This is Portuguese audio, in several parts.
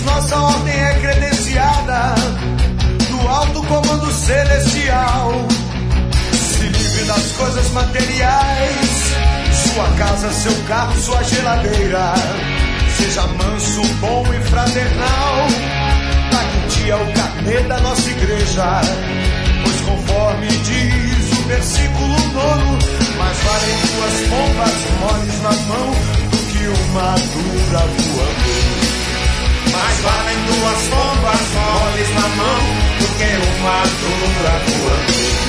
pois nossa ordem é credenciada no alto comando celestial. Se livre das coisas materiais, sua casa, seu carro, sua geladeira. Seja manso, bom e fraternal. Pague um dia o carnê da nossa igreja, pois conforme diz o versículo 9, mais valem duas pombas moles na mão do que uma dura voando. Mais valem duas pombas moles na mão do que uma dura voando.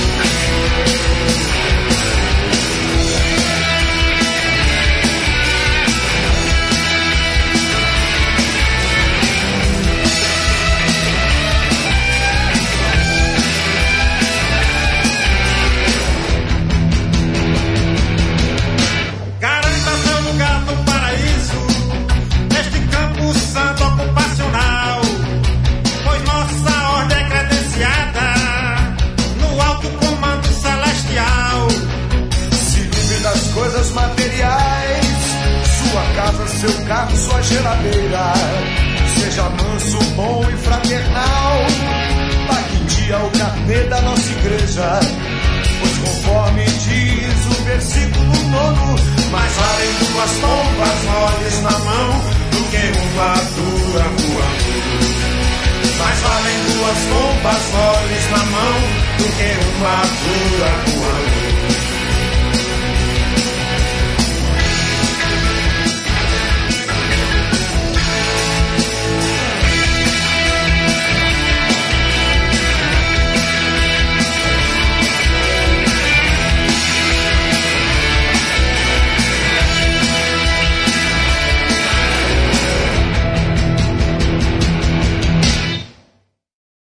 Coisas materiais, sua casa, seu carro, sua geladeira. Seja manso, bom e fraternal. Pague em dia o carnê da nossa igreja, pois conforme diz o versículo 9, mais valem duas pombas moles na mão do que uma dura voando. Mais valem duas pombas moles na mão do que uma dura voando.